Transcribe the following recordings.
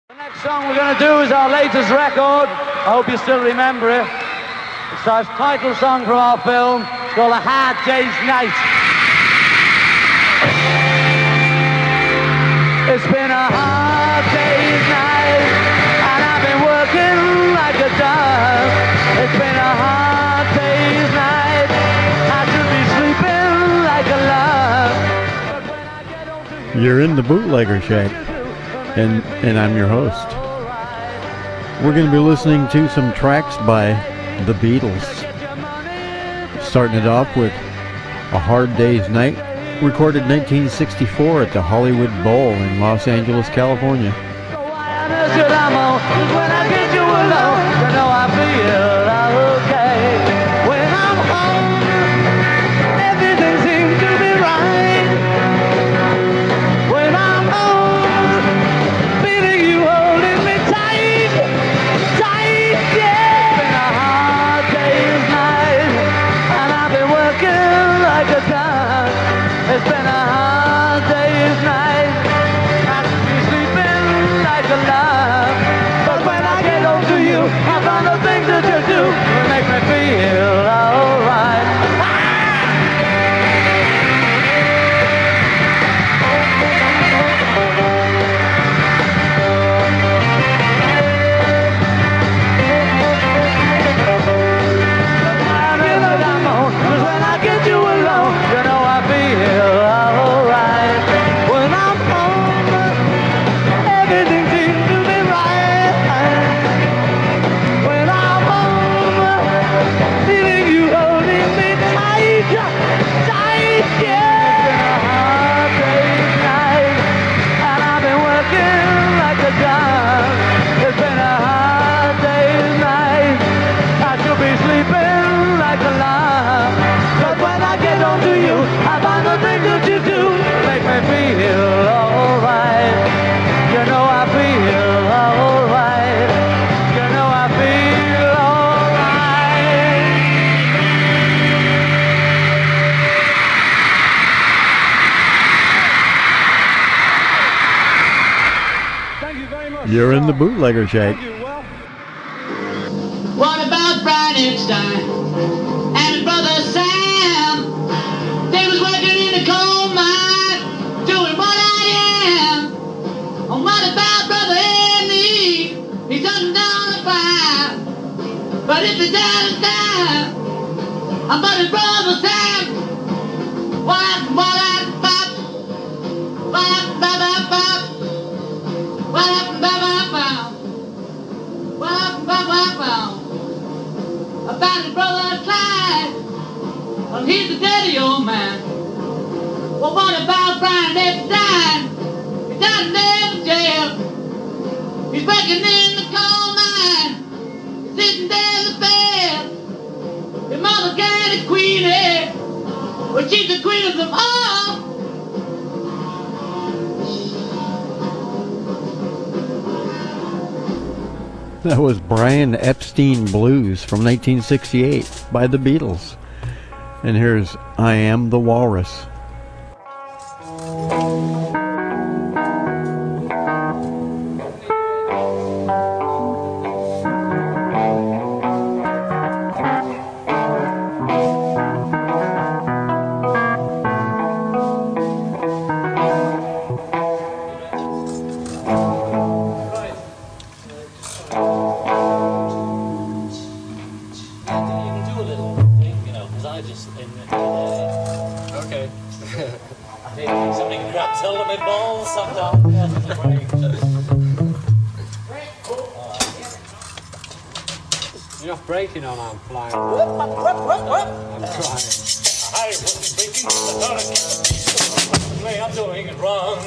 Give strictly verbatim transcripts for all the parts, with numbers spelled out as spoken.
The next song we're going to do is our latest record. I hope you still remember it. It's our title song from our film. It's called A Hard Day's Night. It's been a hard day's night, and I've been working like a dog. It's been a hard day's night. I should be sleeping like a log. But when I get home to you, You're in the Bootlegger Shack, and and I'm your host. We're going to be listening to some tracks by the Beatles. Starting it off with A Hard Day's Night, recorded nineteen sixty-four at the Hollywood Bowl in Los Angeles, California. so why on earth should I moan? 'Cause when I get you alone, you know I feel okay. When I'm home, everything seems to be right. When I'm home, feeling you holding me tight, tight, yeah. It's been a hard day's night, and I've been working like a dog. It's been a hard day's night. I should be sleeping like a log. But when I get home to you, I find the things that you do make me feel alright. Cause when I get you alone, you know I feel alright. When I'm home, everything seems to be right. When I'm home, feeling you holding me tight, tight, yeah. It's been a hard day's night, and I've been working like a dog. It's been a hard day's night. I should be sleeping like a log. But when I get home to you, I find the things that you do make me feel alright. You know I feel alright. You know I feel alright. Thank you very much. You're in the Bootlegger Shack. Thank you. Well, What about Brian Epstein and his brother Sam? They was working in the coal mine, doing what I am. And what about brother Andy? He's hunting down the fire. But if the dad is down, I'm but his brother Sam. What happened, what happened, bop? What happened, bop, bop, bop? What happened, bop, bop, bop? What happened, bop, bop, bop? About his brother Clyde, well, he's a dirty old man. Well, what about Brian Epstein? He's down there in jail. He's working in the coal mine. He's sitting there in the bed. His mother got a queenie. Well, she's the queen of them all. That was Brian Epstein Blues from nineteen sixty-eight by the Beatles. And here's I Am the Walrus. Okay. Something drops hold of my balls sometimes. You're not breaking on I'm flying. I'm trying. I wasn't breaking. I thought I'd keep the way I'm doing it wrong.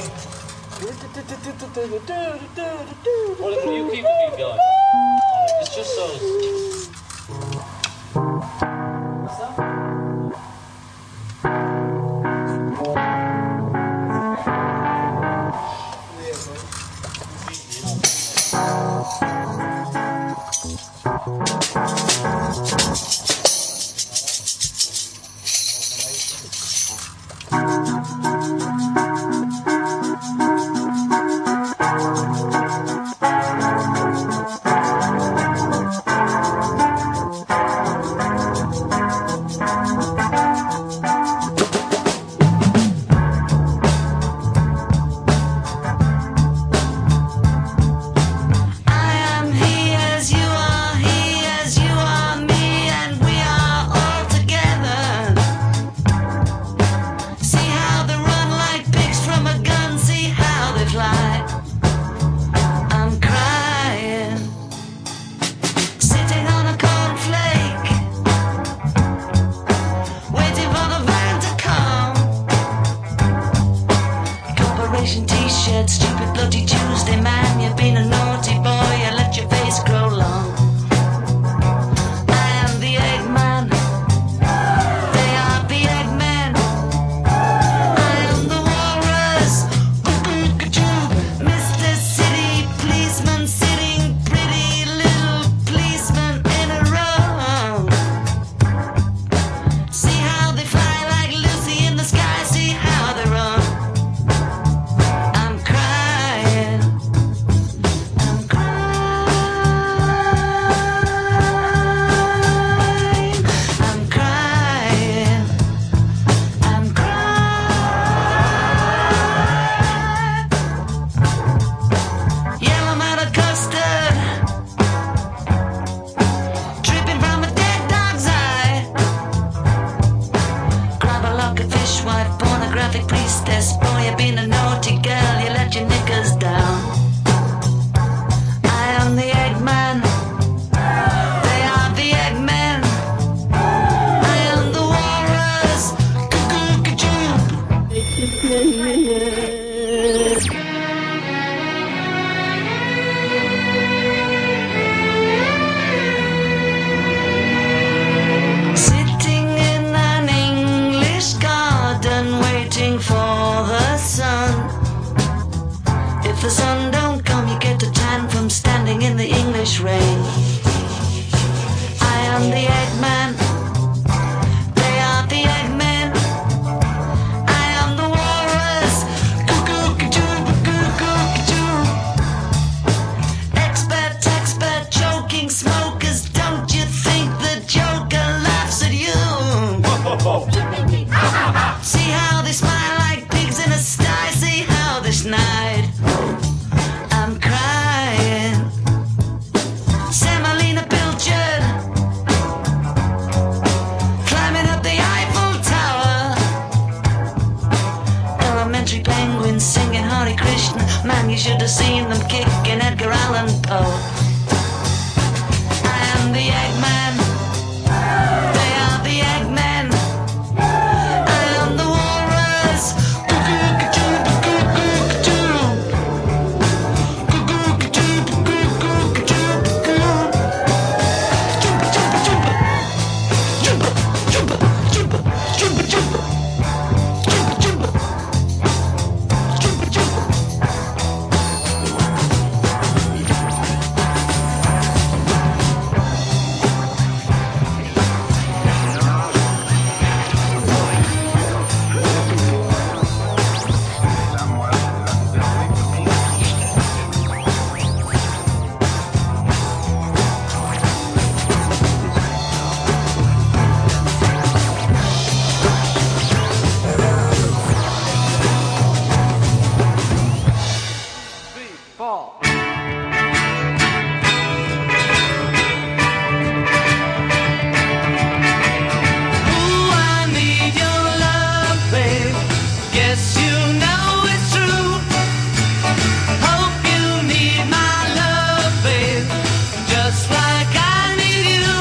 Well, if you keep the beat going. It's just so. What's that? Thank you. If the sun don't come, you get a tan from standing in the English rain. I am the Eggman. They are the Eggmen. I am the walrus. Cuckoo-ca-choo, cuckoo-ca-choo. Expert, expert, choking smokers. Don't you think the Joker laughs at you? See how they smile like pigs in a sty. See how this night I'm crying. Semolina Pilchard climbing up the Eiffel Tower. Elementary penguins singing Hare Krishna. Man, you should have seen them kicking Edgar Allan Poe. I am the Eggman. They are the Eggmen. I am the walrus. Cuckoo-ca-choo, cuckoo-ca-choo. Cuckoo-ca-choo, cuckoo-ca-choo, cuckoo. Jumpa, jumpa, jumpa, jumpa, jumpa, jumpa, jumpa, jumpa, jumpa, jumpa. Ooh, I need your love, babe. Guess you know it's true. Hope you need my love, babe. Just like I need you.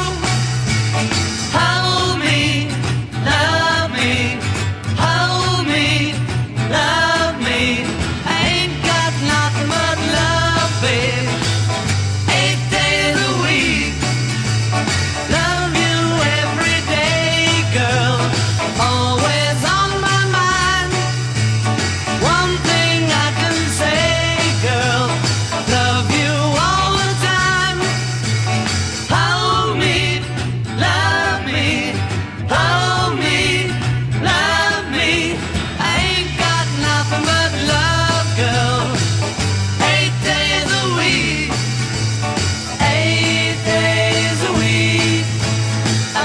Hold me, love me. Hold me, love me. I ain't got nothing but love, babe. Eight days a week. Love you every day, girl. Always on my mind. One thing I can say, girl. Love you all the time. Hold me, love me. Hold me, love me. I ain't got nothing but love, girl. Eight days a week. Eight days a week. I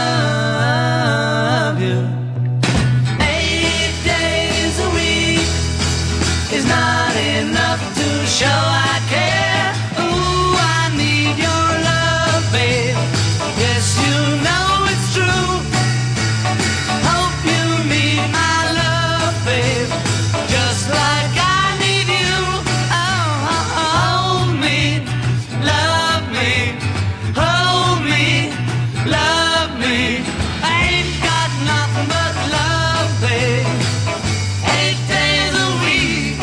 love you. Eight days a week is not enough to show I care. Ooh, I need your love, babe. Yes, you know it's true. Hope you need my love, babe. Just like I need you. Oh, oh, oh, hold me, love me. Hold me, love me. I ain't got nothing but love, babe. Eight days a week.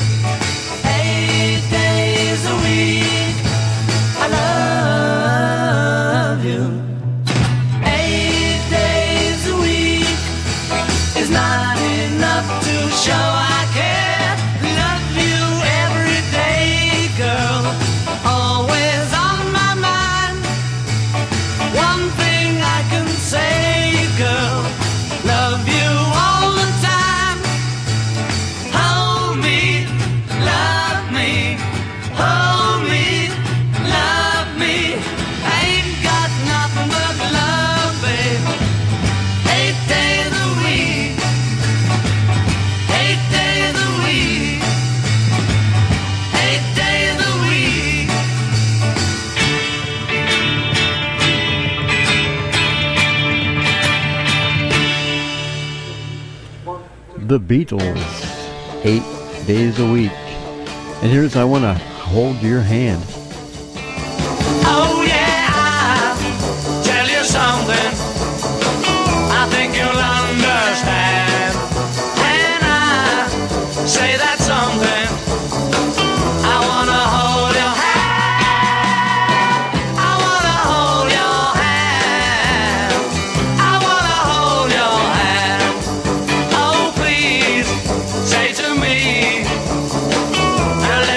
Eight days a week. I love you. Eight days a week is not enough to show I care. Love you every day, girl. Always on my mind. One thing I can say, girl. Love you all the time. Hold me, love me. Hold me, love me. I ain't got nothing but love, babe. Eight days a week. Eight days a week. Eight days a week. The Beatles, eight days a week. And here's I Want to Hold Your Hand. Oh yeah, I'll tell you something. I think you'll understand. And I say that something. I wanna hold your hand. I wanna hold your hand. I wanna hold your hand. Oh please, say to me,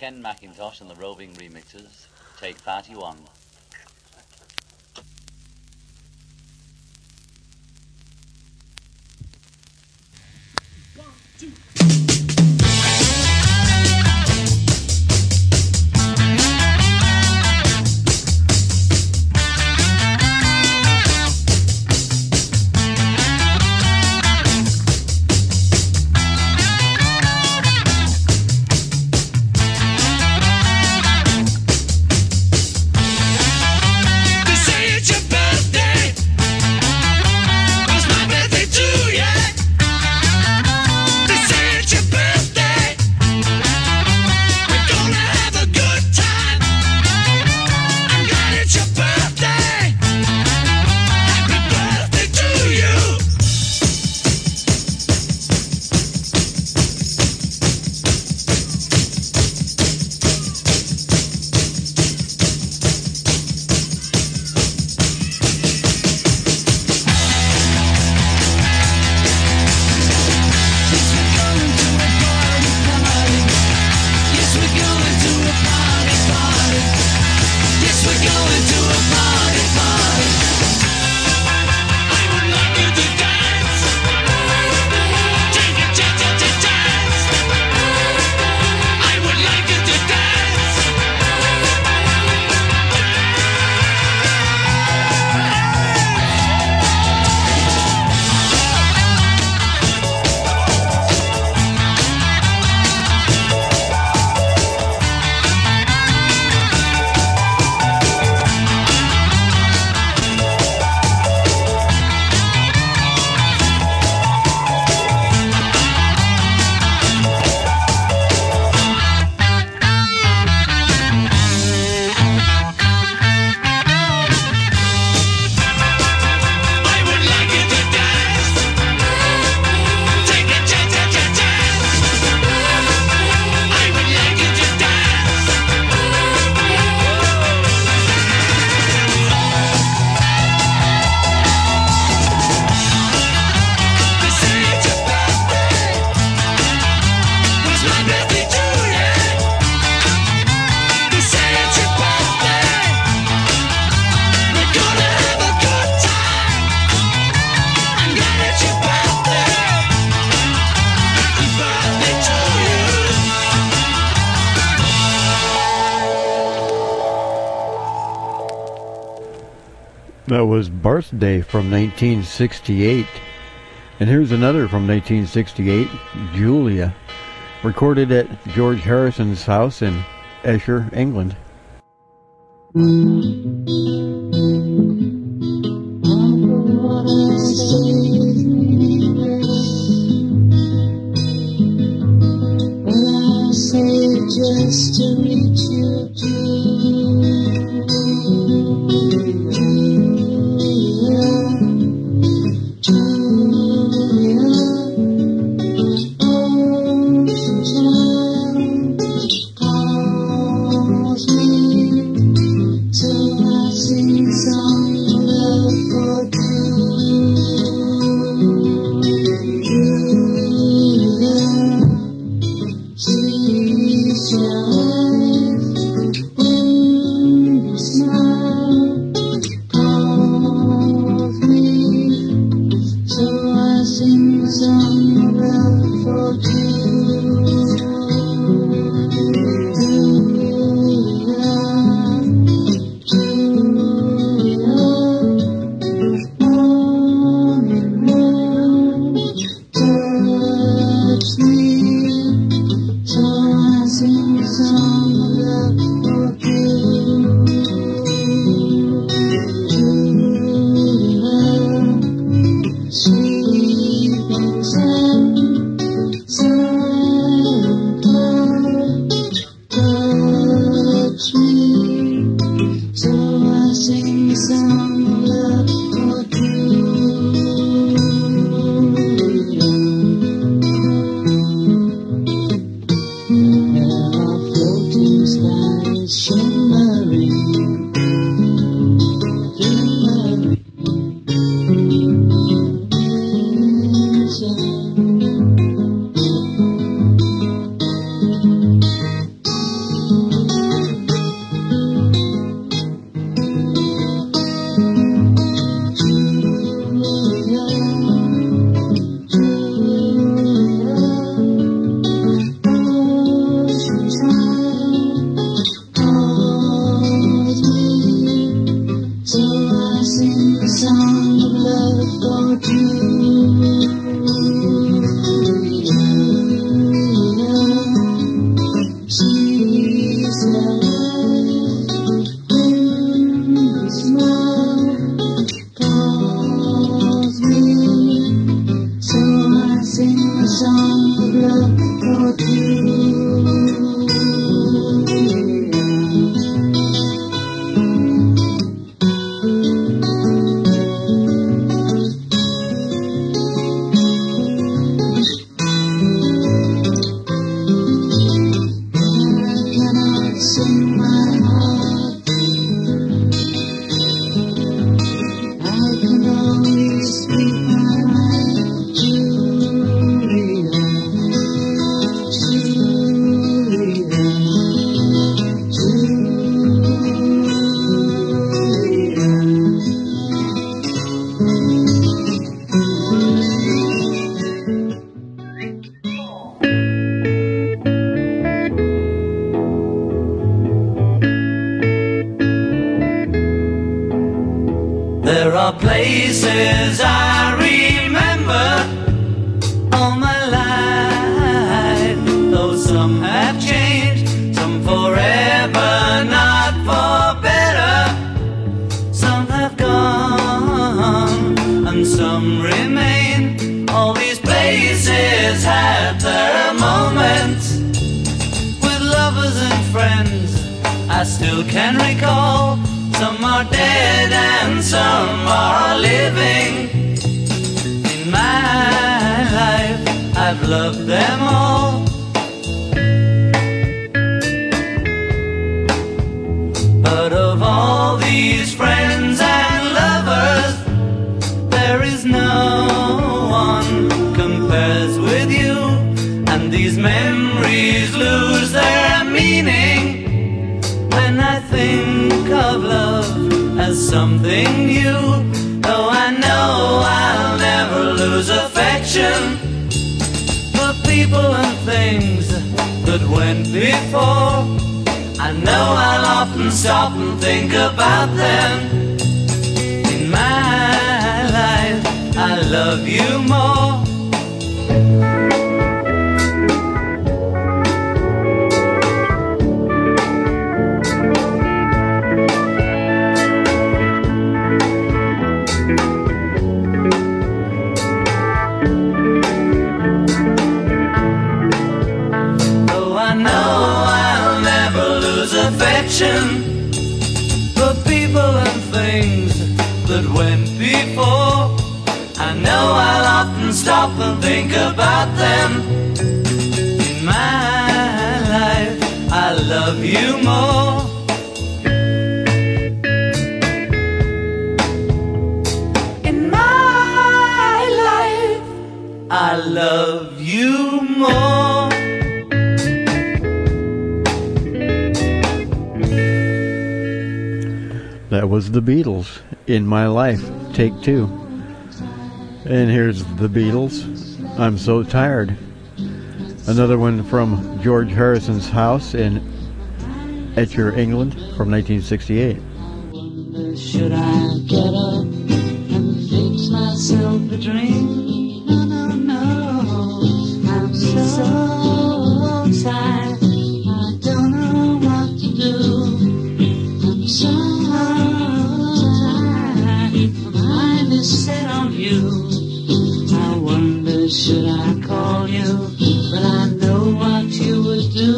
Ken McIntosh and the Roving Remixes, take thirty-one. That was Birthday from nineteen sixty-eight. And here's another from nineteen sixty-eight, Julia, recorded at George Harrison's house in Esher, England. Just to reach you, Julia, Julia, ocean child calls me, so I sing some love for Julia, sweet child, when you smile, calls me, so I sing some love for Julia, Julia, morning moon, touch me, so I sing some love for Julia, sweet and sad. some remain. All these places had their moments with lovers and friends I still can recall. Some are dead and some are living. In my life I've loved them all. But of all these friends and lovers, there is no one compares with you. And these memories lose their meaning when I think of love as something new. Though I know I'll never lose affection for people and things that went before. I know I'll often stop and think about them. In my life, I love you more. For people and things that went before, I know I'll often stop and think about them. In my life, I love you more. In my life, I love you more. That was the Beatles, In My Life, take two. And here's the Beatles, I'm So Tired. Another one from George Harrison's house in Etcher, England, from nineteen sixty-eight. Should I get up and fix myself a drink? No, no, no, I'm so tired, I don't know what to do. I'm so set on you. I wonder should I call you, but I know what you would do.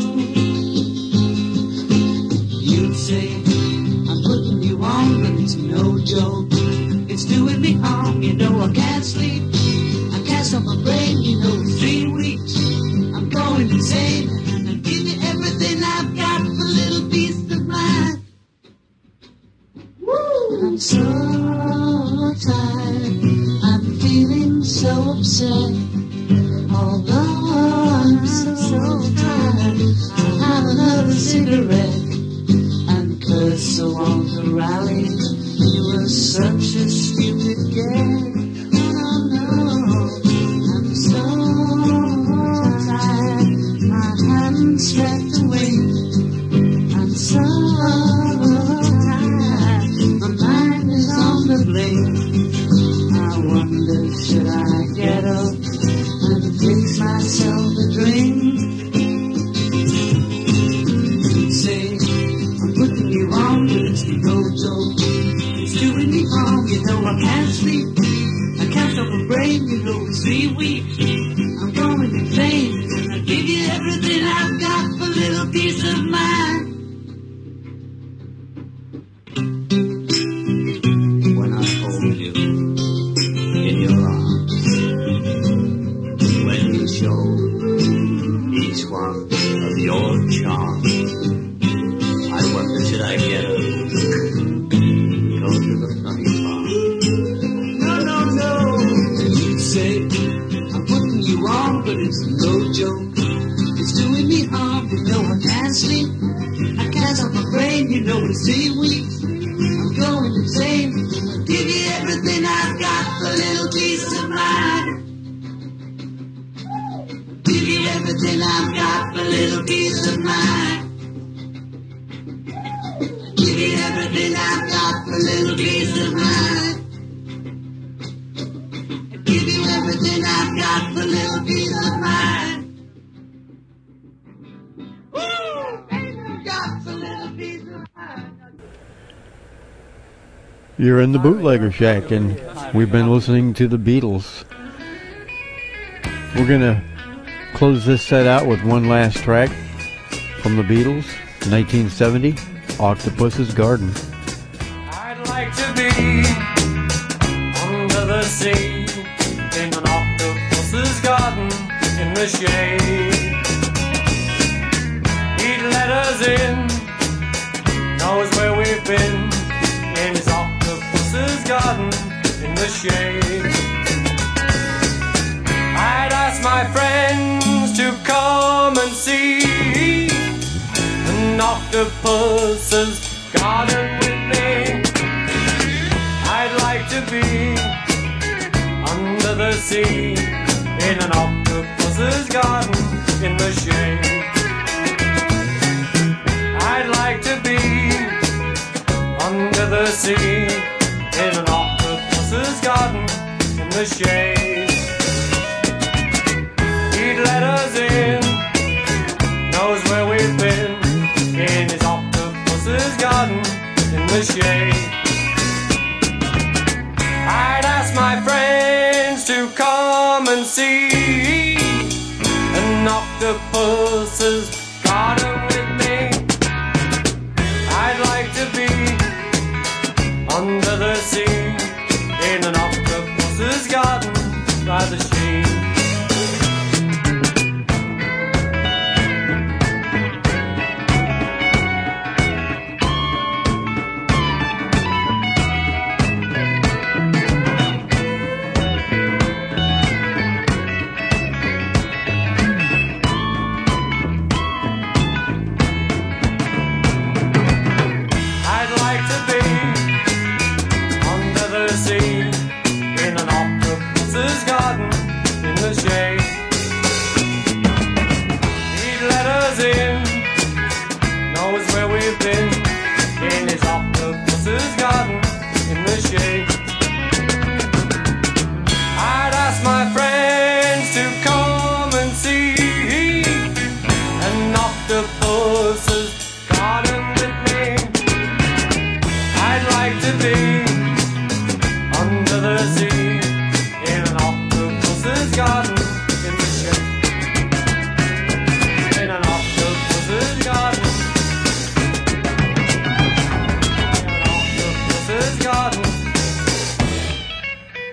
You'd say I'm putting you on, but it's no joke. It's doing me harm, you know I can't sleep. I can't stop my brain, you know it's three weeks. I'm going insane, and I give you everything I've got for a little peace of mind. Woo! I'm so tired, I'm feeling so upset. Although I'm so, so tired, I'll have another cigarette and curse Sir Walter Raleigh. You were such a stupid girl. No, no, I'm so tired, my hands swept away. I'm so tired, my mind is on the blade. I wonder should I get up and fix myself a drink? You'd say I'm putting you on, but it's no joke. It's doing me harm, you know I can't sleep. I can't stop my brain, you know it's three weeks. I'm going insane, and I give you everything I've got for a little peace of mind. When I hold you in your arms, when you show each one of your charms, I wonder should I get up, go to the funny farm. No, no, no, you say I'm putting you on, but it's no joke. It's doing me harm, you know I can't sleep. I can't stop my brain, you know it's three weeks. I'm going insane, I'll give you everything I've got for a little peace of mind. Give you everything I've got for a little peace of mind. Give you everything I've got for a little peace of mind. Give you everything I've got for a little peace of mind. Got for a little peace of mind. You're in the Bootlegger Shack, and We've been listening to the Beatles. We're going to close this set out with one last track from the Beatles, nineteen seventy, Octopus's Garden. I'd like to be under the sea in an octopus's garden in the shade. He'd let us in, knows where we've been, in his octopus's garden in the shade. I'd ask my friends to come and see an octopus's garden with me. I'd like to be under the sea in an octopus's garden in the shade. I'd like to be under the sea in an octopus's garden in the shade. He'd let us in, knows where we've been, in his octopus's garden in the shade. I'd ask my friends to come and see an octopus's garden with me. I'd like to be under the sea in an octopus's garden by the sea.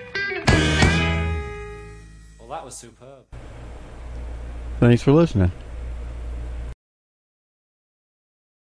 Thanks for listening.